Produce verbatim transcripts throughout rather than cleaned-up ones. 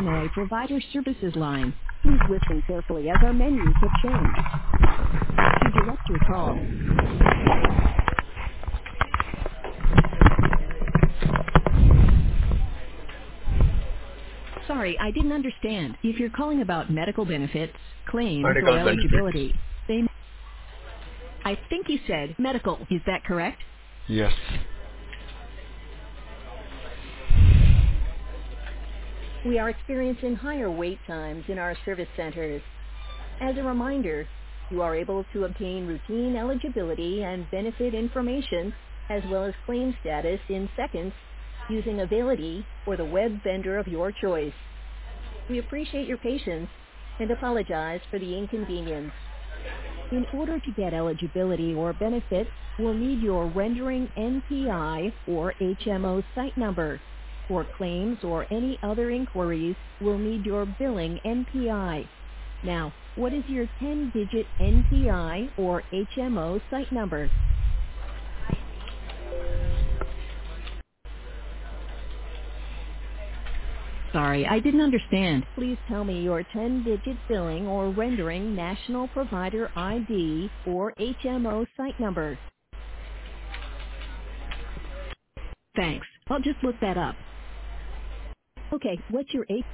Illinois Provider Services line. Please listen carefully as our menus have changed. To direct your call, sorry, I didn't understand. If you're calling about medical benefits, claims, or Medical benefits. eligibility, they, I think you said medical. Is that correct? Yes. We are experiencing higher wait times in our service centers. As a reminder, you are able to obtain routine eligibility and benefit information, as well as claim status in seconds, using Availity or the web vendor of your choice. We appreciate your patience and apologize for the inconvenience. In order to get eligibility or benefits, we'll need your rendering N P I or H M O site number. For claims or any other inquiries, we'll need your billing N P I. Now, what is your ten-digit N P I or H M O site number? Sorry, I didn't understand. Please tell me your ten-digit billing or rendering national provider I D or H M O site number. Thanks. I'll just look that up. Okay, what's your H?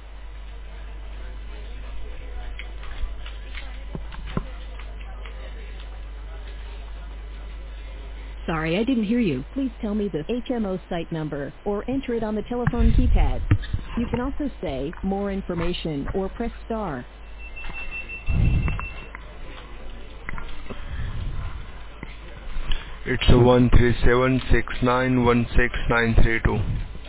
Sorry, I didn't hear you. Please tell me the H M O site number or enter it on the telephone keypad. You can also say more information or press star. It's one three seven six nine one six nine three two.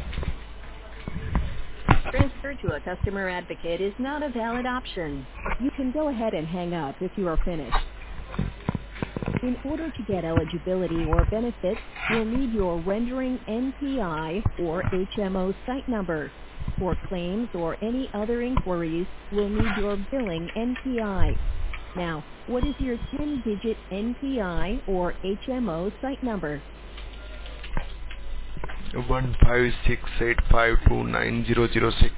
Transfer to a customer advocate is not a valid option. You can go ahead and hang up if you are finished. In order to get eligibility or benefits, we'll need your rendering N P I or H M O site number. For claims or any other inquiries, we'll need your billing N P I. Now, what is your ten-digit N P I or H M O site number? One five six eight five two nine zero zero six.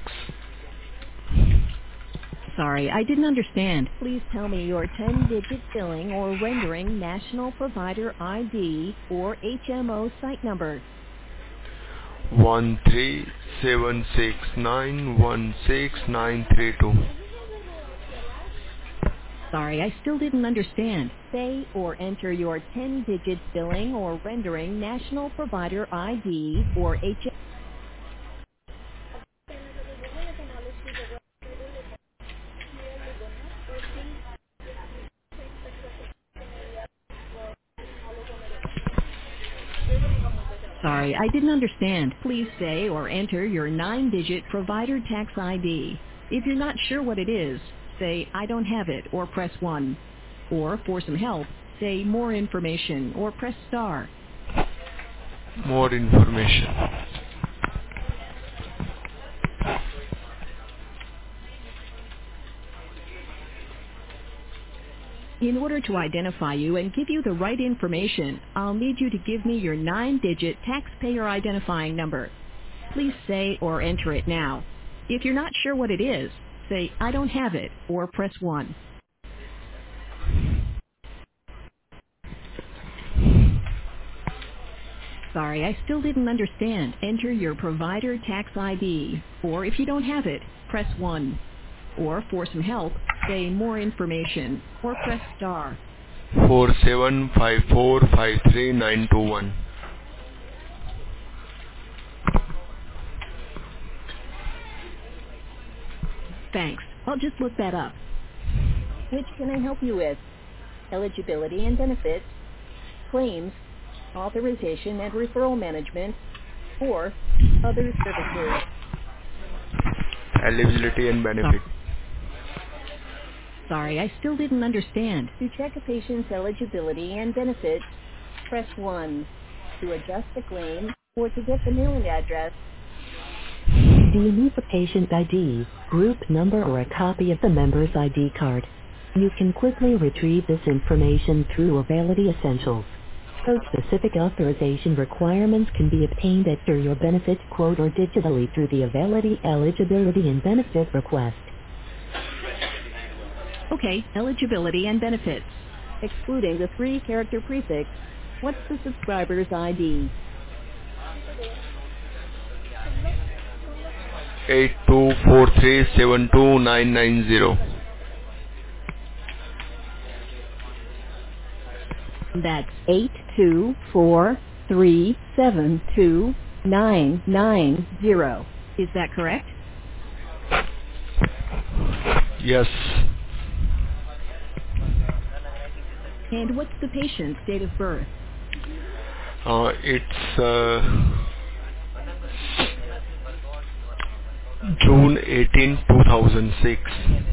Sorry, I didn't understand. Please tell me your ten-digit billing or rendering national provider I D or H M O site number. One three seven six nine one six nine three two. Sorry, I still didn't understand. Say or enter your ten-digit billing or rendering national provider I D or H M O. Sorry, I didn't understand. Please say or enter your nine-digit provider tax I D. If you're not sure what it is, say I don't have it or press one. Or for some help, say more information or press star. More information. In order to identify you and give you the right information, I'll need you to give me your nine-digit taxpayer identifying number. Please say or enter it now. If you're not sure what it is, say I don't have it or press one. Sorry, I still didn't understand. Enter your provider tax I D. Or if you don't have it, press one. Or for some help, say more information or press star. Four seven five four five three nine two one. Thanks. I'll just look that up. Which can I help you with? Eligibility and benefits, claims, authorization and referral management, or other services. Eligibility and So- benefit. Sorry, I still didn't understand. To check a patient's eligibility and benefits, press one. To adjust the claim or to get the mailing address. Do you need the patient I D, group number, or a copy of the member's I D card? You can quickly retrieve this information through Availity Essentials. Code-specific authorization requirements can be obtained at your benefits quote or digitally through the Availity Eligibility and Benefit Request. Okay, eligibility and benefits. Excluding the three-character prefix, what's the subscriber's I D? eight two four three seven two nine nine zero. That's eight two four three seven two nine nine zero. Is that correct? Yes. And what's the patient's date of birth? Uh, it's uh, June eighteenth two thousand six.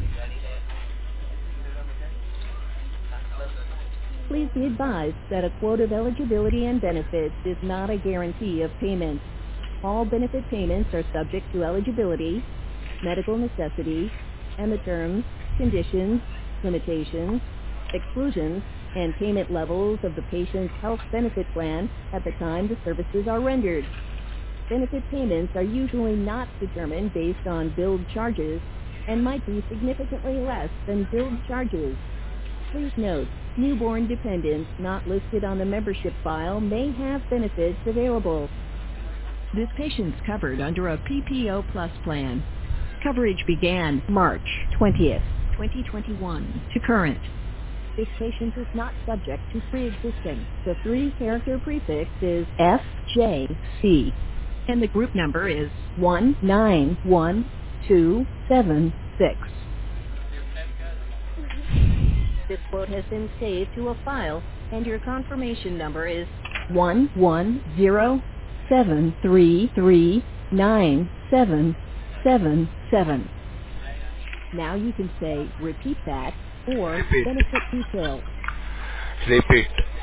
Please be advised that a quote of eligibility and benefits is not a guarantee of payment. All benefit payments are subject to eligibility, medical necessity, and the terms, conditions, limitations, exclusions, and payment levels of the patient's health benefit plan at the time the services are rendered. Benefit payments are usually not determined based on billed charges and might be significantly less than billed charges. Please note, newborn dependents not listed on the membership file may have benefits available. This patient's covered under a P P O Plus plan. Coverage began March twentieth, twenty twenty-one to current. This patient is not subject to pre-existing. The three-character prefix is F J C, and the group number is one nine one two seven six. This quote has been saved to a file, and your confirmation number is one one zero seven three three nine seven seven seven. Now you can say repeat that or Repeat. benefit details. Repeat.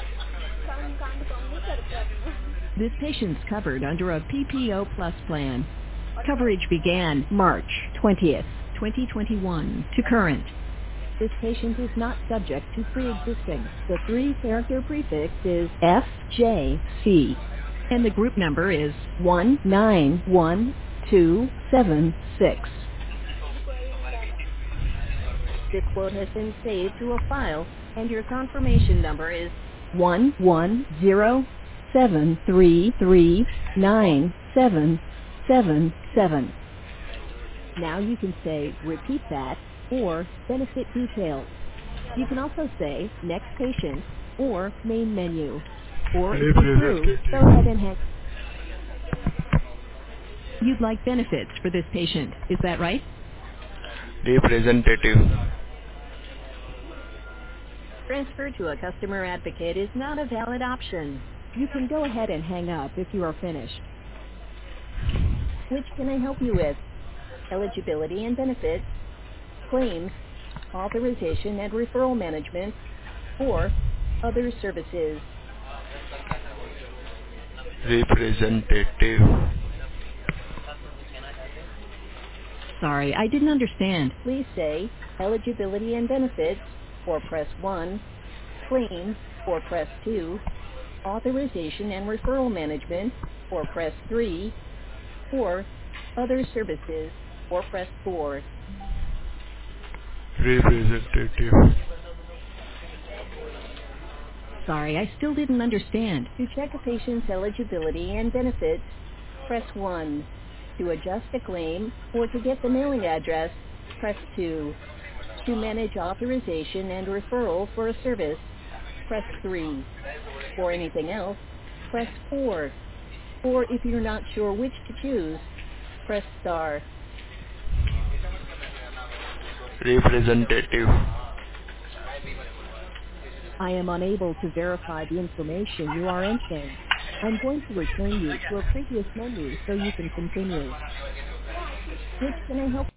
This patient's covered under a P P O Plus plan. Coverage began March twentieth, twenty twenty-one to current. This patient is not subject to pre-existing. The three-character prefix is F J C, and the group number is one nine one two seven six. This quote has been saved to a file, and your confirmation number is one one zero seven three three nine seven seven seven. Now you can say repeat that or benefit details. You can also say next patient or main menu. Or if you're through, go ahead and hang. You'd like benefits for this patient, is that right? Representative. Transfer to a customer advocate is not a valid option. You can go ahead and hang up if you are finished. Which can I help you with? Eligibility and benefits, claims, authorization and referral management, or other services. Representative. Sorry, I didn't understand. Please say eligibility and benefits, or press one, claims, or press two, authorization and referral management, or press three, or other services, or press four. Representative. Sorry, I still didn't understand. To check a patient's eligibility and benefits, press one. To adjust a claim or to get the mailing address, press two. To manage authorization and referral for a service, press three. For anything else, press four. Or if you're not sure which to choose, press star. Representative. I am unable to verify the information you are entering. I'm going to return you to a previous menu so you can continue. Which can I help